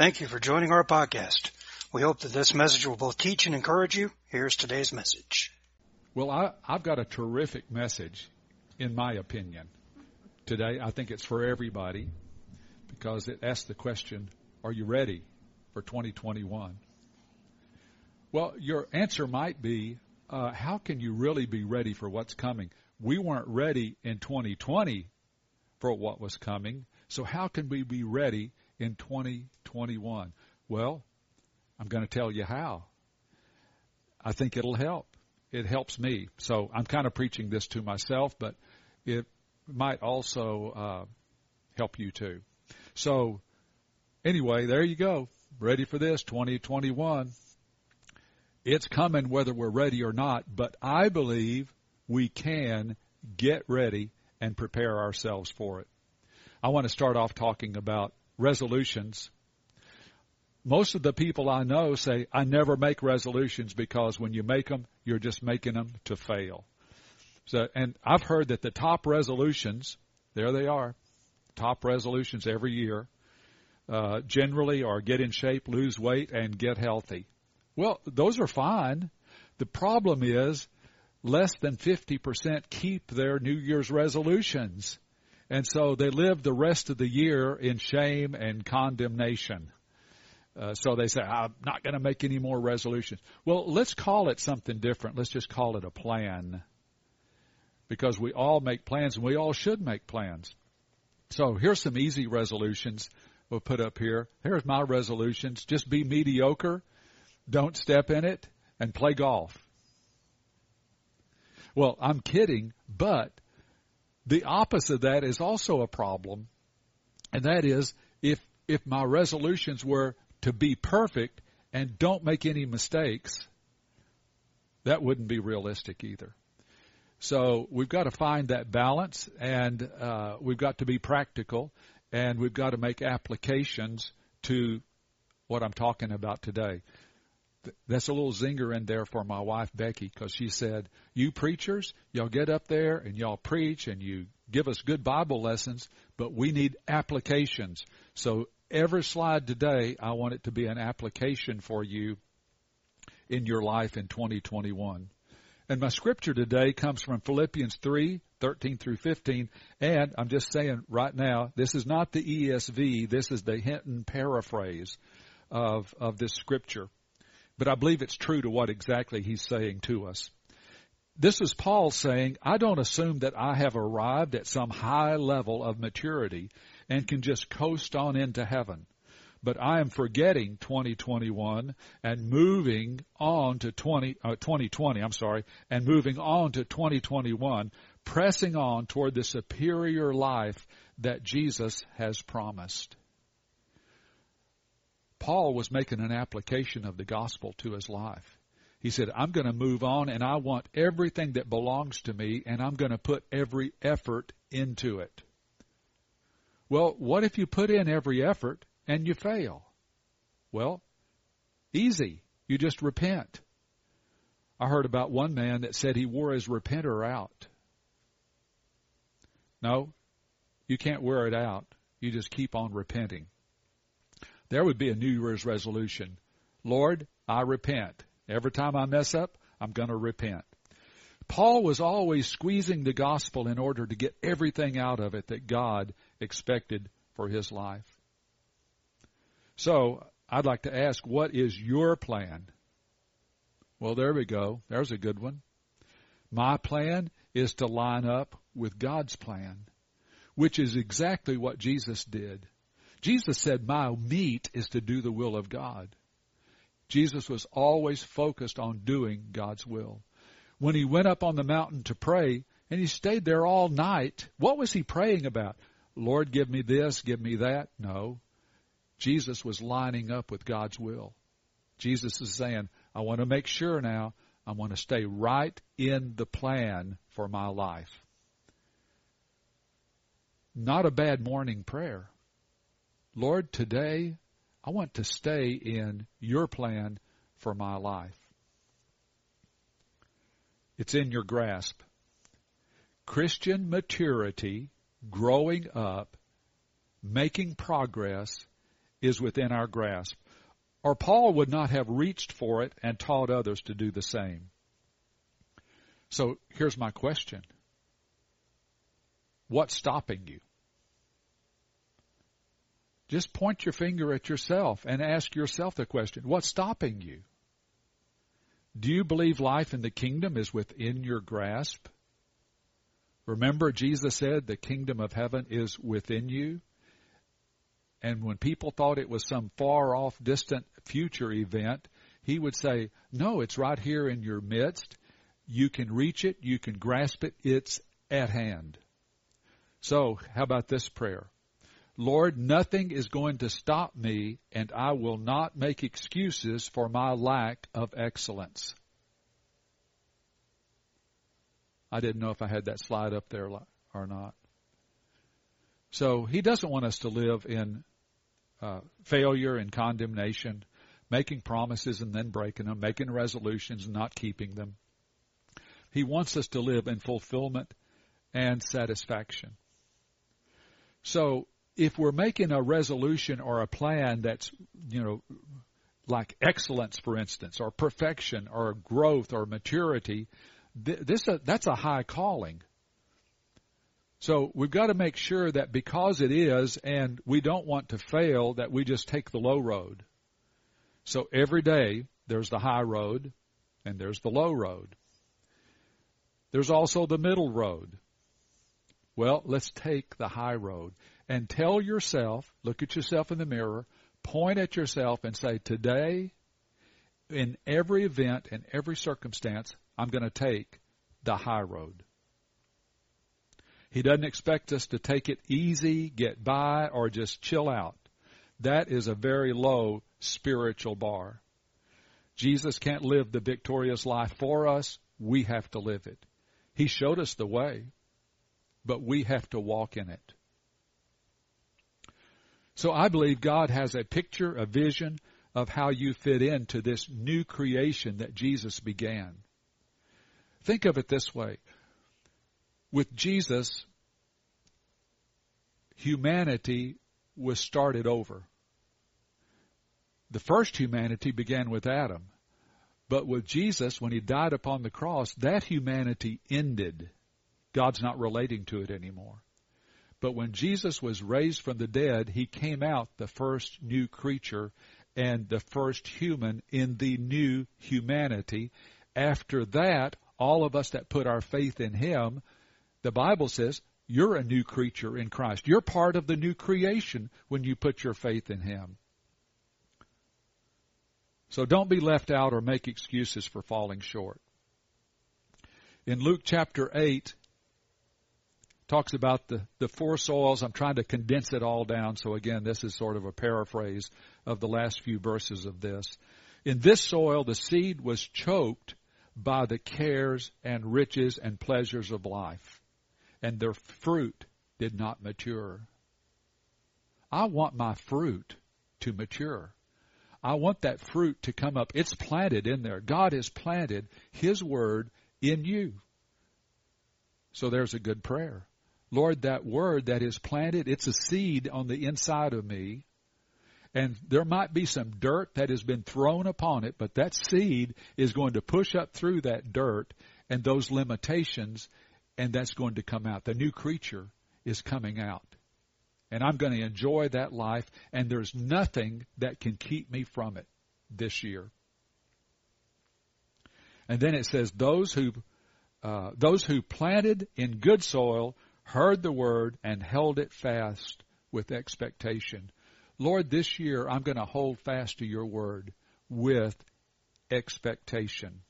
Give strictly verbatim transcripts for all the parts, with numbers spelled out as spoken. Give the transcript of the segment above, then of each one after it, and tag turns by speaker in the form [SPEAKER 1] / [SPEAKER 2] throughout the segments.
[SPEAKER 1] Thank you for joining our podcast. We hope that this message will both teach and encourage you. Here's today's message.
[SPEAKER 2] Well, I, I've got a terrific message, in my opinion, today. I think it's for everybody because it asks the question, are you ready for twenty twenty-one? Well, your answer might be, uh, how can you really be ready for what's coming? We weren't ready in twenty twenty for what was coming, so how can we be ready in twenty twenty-one? Well, I'm going to tell you how. I think it'll help. It helps me. So I'm kind of preaching this to myself, but it might also uh, help you too. So anyway, there you go. Ready for this, twenty twenty-one. It's coming whether we're ready or not, but I believe we can get ready and prepare ourselves for it. I want to start off talking about resolutions. Most of the people I know say, I never make resolutions because when you make them, you're just making them to fail. So, and I've heard that the top resolutions, there they are, top resolutions every year, uh, generally are get in shape, lose weight, and get healthy. Well, those are fine. The problem is less than fifty percent keep their New Year's resolutions. And so they live the rest of the year in shame and condemnation. Uh, so they say, I'm not going to make any more resolutions. Well, let's call it something different. Let's just call it a plan. Because we all make plans, and we all should make plans. So here's some easy resolutions we'll put up here. Here's my resolutions. Just be mediocre, don't step in it, and play golf. Well, I'm kidding, but the opposite of that is also a problem. And that is, if if my resolutions were to be perfect and don't make any mistakes, that wouldn't be realistic either. So we've got to find that balance, and uh, we've got to be practical, and we've got to make applications to what I'm talking about today. That's a little zinger in there for my wife, Becky, because she said, you preachers, y'all get up there and y'all preach and you give us good Bible lessons, but we need applications. So every slide today, I want it to be an application for you in your life in twenty twenty-one. And my scripture today comes from Philippians three, thirteen through fifteen. And I'm just saying right now, this is not the E S V. This is the Hinton paraphrase of, of this scripture. But I believe it's true to what exactly he's saying to us. This is Paul saying, I don't assume that I have arrived at some high level of maturity and can just coast on into heaven. But I am forgetting twenty twenty-one and moving on to twenty, uh, twenty twenty, I'm sorry, and moving on to twenty twenty-one, pressing on toward the superior life that Jesus has promised. Paul was making an application of the gospel to his life. He said, I'm going to move on, and I want everything that belongs to me, and I'm going to put every effort into it. Well, what if you put in every effort and you fail? Well, easy. You just repent. I heard about one man that said he wore his repenter out. No, you can't wear it out. You just keep on repenting. There would be a New Year's resolution. Lord, I repent. Every time I mess up, I'm going to repent. Paul was always squeezing the gospel in order to get everything out of it that God expected for his life. So I'd like to ask, what is your plan? Well, there we go. There's a good one. My plan is to line up with God's plan, which is exactly what Jesus did. Jesus said, my meat is to do the will of God. Jesus was always focused on doing God's will. When he went up on the mountain to pray, and he stayed there all night, what was he praying about? Lord, give me this, give me that? No. Jesus was lining up with God's will. Jesus is saying, I want to make sure now, I want to stay right in the plan for my life. Not a bad morning prayer. Lord, today I want to stay in your plan for my life. It's in your grasp. Christian maturity, growing up, making progress, is within our grasp, or Paul would not have reached for it and taught others to do the same. So here's my question. What's stopping you? Just point your finger at yourself and ask yourself the question, what's stopping you? Do you believe life in the kingdom is within your grasp? Remember, Jesus said the kingdom of heaven is within you. And when people thought it was some far-off, distant future event, he would say, no, it's right here in your midst. You can reach it. You can grasp it. It's at hand. So, how about this prayer? Lord, nothing is going to stop me, and I will not make excuses for my lack of excellence. I didn't know if I had that slide up there or not. So he doesn't want us to live in uh, failure and condemnation, making promises and then breaking them, making resolutions and not keeping them. He wants us to live in fulfillment and satisfaction. So if we're making a resolution or a plan that's, you know, like excellence, for instance, or perfection, or growth, or maturity, th- this uh, that's a high calling. So we've got to make sure that because it is, and we don't want to fail, that we just take the low road. So every day there's the high road, and there's the low road. There's also the middle road. Well, let's take the high road. And tell yourself, look at yourself in the mirror, point at yourself and say, today, in every event, in every circumstance, I'm going to take the high road. He doesn't expect us to take it easy, get by, or just chill out. That is a very low spiritual bar. Jesus can't live the victorious life for us. We have to live it. He showed us the way, but we have to walk in it. So I believe God has a picture, a vision of how you fit into this new creation that Jesus began. Think of it this way. With Jesus, humanity was started over. The first humanity began with Adam. But with Jesus, when he died upon the cross, that humanity ended. God's not relating to it anymore. But when Jesus was raised from the dead, he came out the first new creature and the first human in the new humanity. After that, all of us that put our faith in him, the Bible says, you're a new creature in Christ. You're part of the new creation when you put your faith in him. So don't be left out or make excuses for falling short. In Luke chapter eight, talks about the, the four soils. I'm trying to condense it all down. So again, this is sort of a paraphrase of the last few verses of this. In this soil, the seed was choked by the cares and riches and pleasures of life, and their fruit did not mature. I want my fruit to mature. I want that fruit to come up. It's planted in there. God has planted his word in you. So there's a good prayer. Lord, that word that is planted, it's a seed on the inside of me. And there might be some dirt that has been thrown upon it, but that seed is going to push up through that dirt and those limitations, and that's going to come out. The new creature is coming out. And I'm going to enjoy that life, and there's nothing that can keep me from it this year. And then it says, those who uh, those who planted in good soil heard the word and held it fast with expectation. Lord, this year I'm going to hold fast to your word with expectation.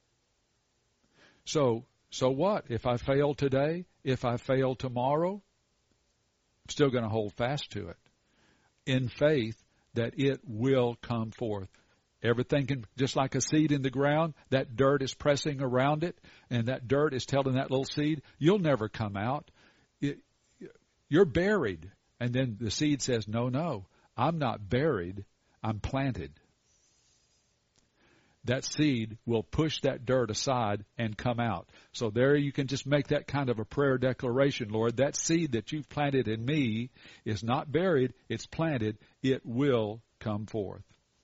[SPEAKER 2] So, so what? If I fail today, if I fail tomorrow, I'm still going to hold fast to it in faith that it will come forth. Everything can, just like a seed in the ground, that dirt is pressing around it, and that dirt is telling that little seed, you'll never come out. It, you're buried. And then the seed says, no, no, I'm not buried, I'm planted. that seed will push that dirt aside and come out. So there you can just make that kind of a prayer declaration. Lord, that seed that you've planted in me is not buried, it's planted. It will come forth.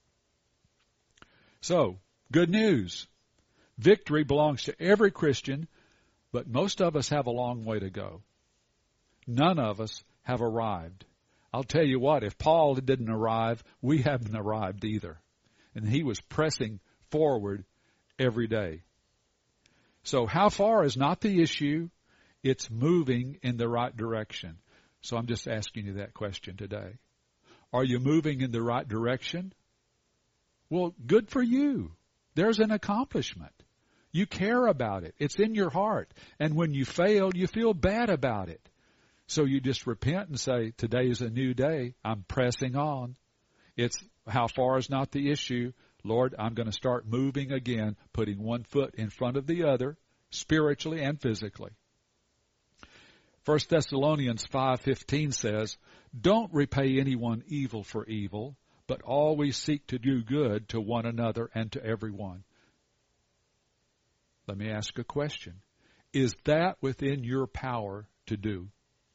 [SPEAKER 2] So, good news. Victory belongs to every Christian, but most of us have a long way to go. None of us have arrived. I'll tell you what, if Paul didn't arrive, we haven't arrived either. And he was pressing forward every day. So how far is not the issue. It's moving in the right direction. So I'm just asking you that question today. Are you moving in the right direction? Well, good for you. There's an accomplishment. You care about it. It's in your heart. And when you fail, you feel bad about it. So you just repent and say, today is a new day. I'm pressing on. It's how far is not the issue. Lord, I'm going to start moving again, putting one foot in front of the other, spiritually and physically. First Thessalonians five fifteen says, don't repay anyone evil for evil, but always seek to do good to one another and to everyone. Let me ask a question. Is that within your power to do?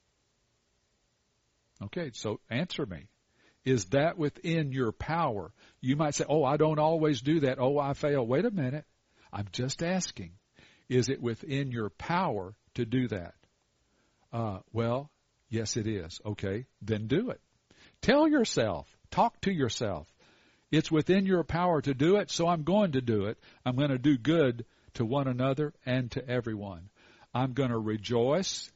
[SPEAKER 2] Okay, so answer me. Is that within your power? You might say, oh, I don't always do that. Oh, I fail. Wait a minute. I'm just asking. Is it within your power to do that? Uh, well, yes, it is. Okay, then do it. Tell yourself. Talk to yourself. It's within your power to do it, so I'm going to do it. I'm going to do good to one another and to everyone. I'm going to rejoice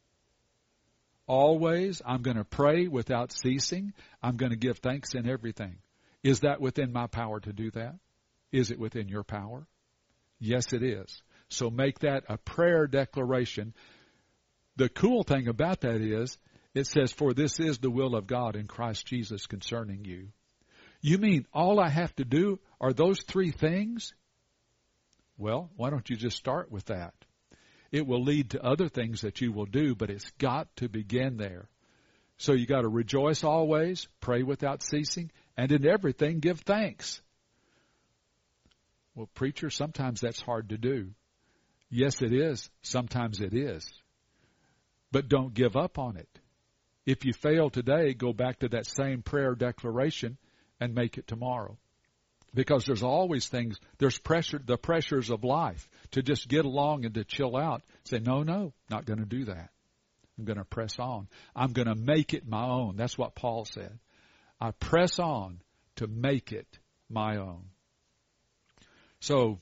[SPEAKER 2] always. I'm going to pray without ceasing. I'm going to give thanks in everything. Is that within my power to do that? Is it within your power? Yes, it is. So make that a prayer declaration. The cool thing about that is, it says, for this is the will of God in Christ Jesus concerning you. You mean all I have to do are those three things? Well, why don't you just start with that? It will lead to other things that you will do, but it's got to begin there. So you got to rejoice always, pray without ceasing, and in everything give thanks. Well, preacher, sometimes that's hard to do. Yes, it is. Sometimes it is. But don't give up on it. If you fail today, go back to that same prayer declaration and make it tomorrow. Because there's always things, there's pressure, the pressures of life to just get along and to chill out. Say, no, no, not going to do that. I'm going to press on. I'm going to make it my own. That's what Paul said. I press on to make it my own. So,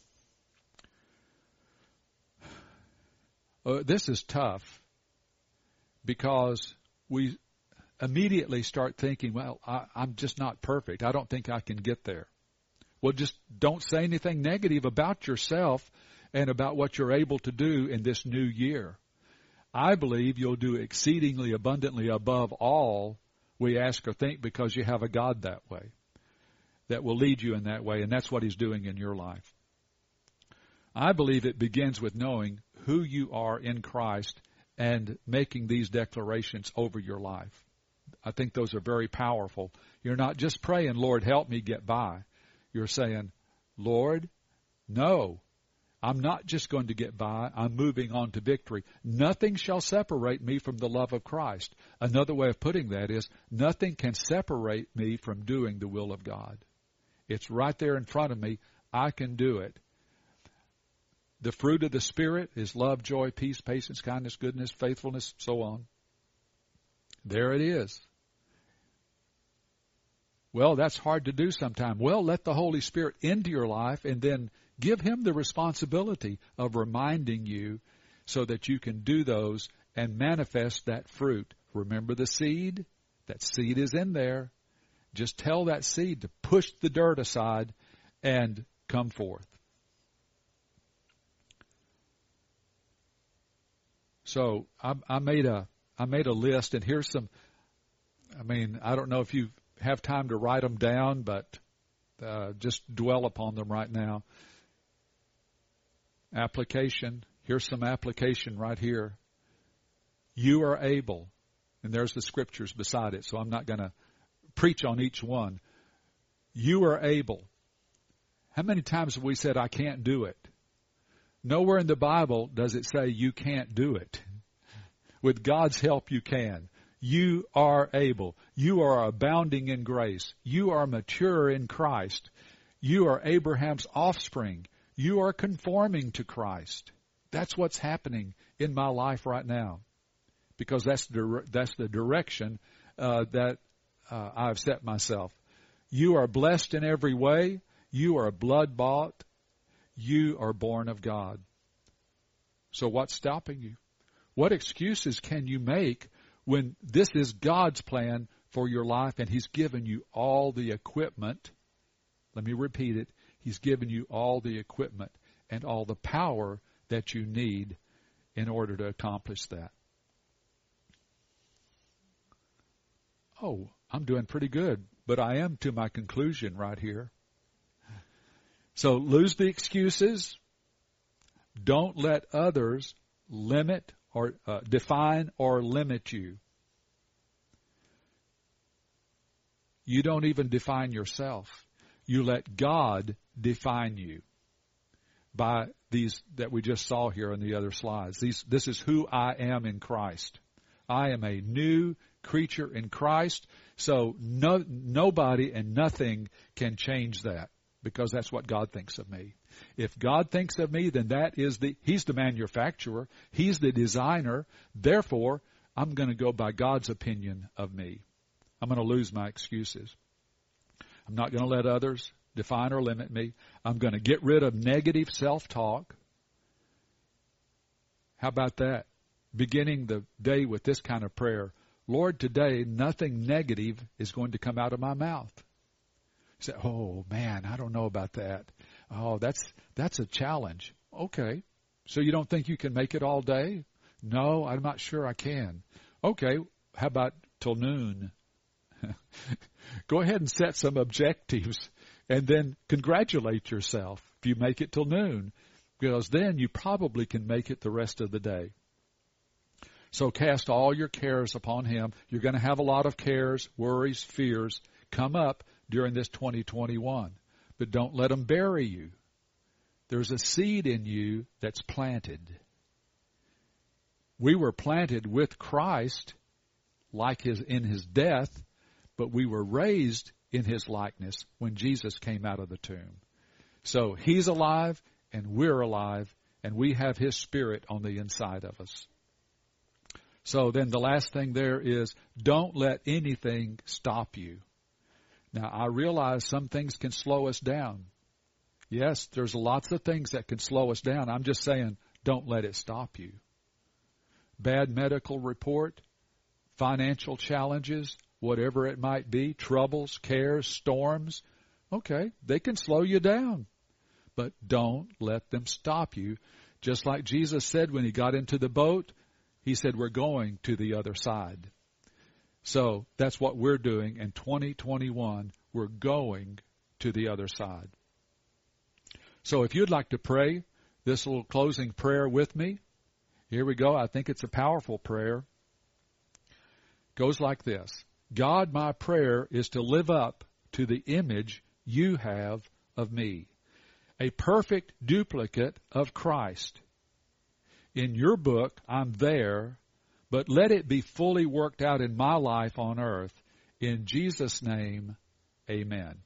[SPEAKER 2] uh, this is tough because we immediately start thinking, well, I, I'm just not perfect. I don't think I can get there. Well, just don't say anything negative about yourself and about what you're able to do in this new year. I believe you'll do exceedingly abundantly above all we ask or think because you have a God that way, that will lead you in that way, and that's what He's doing in your life. I believe it begins with knowing who you are in Christ and making these declarations over your life. I think those are very powerful. You're not just praying, Lord, help me get by. You're saying, Lord, no, I'm not just going to get by. I'm moving on to victory. Nothing shall separate me from the love of Christ. Another way of putting that is, nothing can separate me from doing the will of God. It's right there in front of me. I can do it. The fruit of the Spirit is love, joy, peace, patience, kindness, goodness, faithfulness, so on. There it is. Well, that's hard to do sometimes. Well, let the Holy Spirit into your life and then give Him the responsibility of reminding you so that you can do those and manifest that fruit. Remember the seed? That seed is in there. Just tell that seed to push the dirt aside and come forth. So I, I made a I made a list, and here's some. I mean, I don't know if you have time to write them down, but uh, just dwell upon them right now. Application. Here's some application right here. You are able, and there's the scriptures beside it, so I'm not going to preach on each one. You are able. How many times have we said, I can't do it? Nowhere in the Bible does it say you can't do it. With God's help, you can. You are able. You are abounding in grace. You are mature in Christ. You are Abraham's offspring. You are conforming to Christ. That's what's happening in my life right now, because that's the, that's the direction uh, that uh, I've set myself. You are blessed in every way. You are blood-bought. You are born of God. So what's stopping you? What excuses can you make when this is God's plan for your life and He's given you all the equipment? Let me repeat it. He's given you all the equipment and all the power that you need in order to accomplish that. Oh, I'm doing pretty good, but I am to my conclusion right here. So lose the excuses. Don't let others limit or uh, define or limit you. You don't even define yourself. You let God define you by these that we just saw here on the other slides. These, this is who I am in Christ. I am a new creature in Christ, so no, nobody and nothing can change that, because that's what God thinks of me. If God thinks of me, then that is the, He's the manufacturer. He's the designer. Therefore, I'm going to go by God's opinion of me. I'm going to lose my excuses. I'm not going to let others define or limit me. I'm going to get rid of negative self-talk. How about that? Beginning the day with this kind of prayer. Lord, today nothing negative is going to come out of my mouth. You say, oh man, I don't know about that. Oh, that's that's a challenge. Okay. So you don't think you can make it all day? No, I'm not sure I can. Okay. How about till noon? Go ahead and set some objectives and then congratulate yourself if you make it till noon, because then you probably can make it the rest of the day. So cast all your cares upon Him. You're going to have a lot of cares, worries, fears come up during this twenty twenty-one, but don't let them bury you. There's a seed in you that's planted. We were planted with Christ, like his in His death, but we were raised in His likeness when Jesus came out of the tomb. So He's alive and we're alive, and we have His Spirit on the inside of us. So then the last thing there is, don't let anything stop you. Now, I realize some things can slow us down. Yes, there's lots of things that can slow us down. I'm just saying, don't let it stop you. Bad medical report, financial challenges, whatever it might be, troubles, cares, storms, okay, they can slow you down. But don't let them stop you. Just like Jesus said when He got into the boat, He said, we're going to the other side. So that's what we're doing in twenty twenty-one. We're going to the other side. So if you'd like to pray this little closing prayer with me, here we go. I think it's a powerful prayer. Goes like this. God, my prayer is to live up to the image You have of me, a perfect duplicate of Christ. In Your book, I'm there, but let it be fully worked out in my life on earth. In Jesus' name, amen.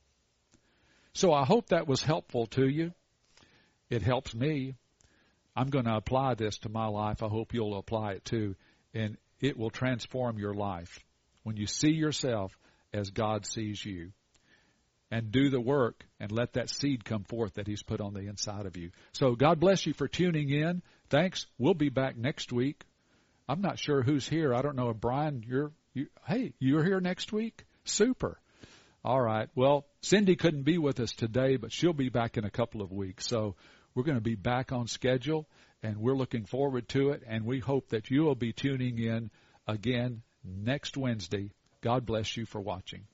[SPEAKER 2] So I hope that was helpful to you. It helps me. I'm going to apply this to my life. I hope you'll apply it too. And it will transform your life when you see yourself as God sees you. And do the work and let that seed come forth that He's put on the inside of you. So God bless you for tuning in. Thanks. We'll be back next week. I'm not sure who's here. I don't know if Brian, you're, you, hey, you're here next week? Super. All right. Well, Cindy couldn't be with us today, but she'll be back in a couple of weeks. So we're going to be back on schedule, and we're looking forward to it. And we hope that you will be tuning in again next Wednesday. God bless you for watching.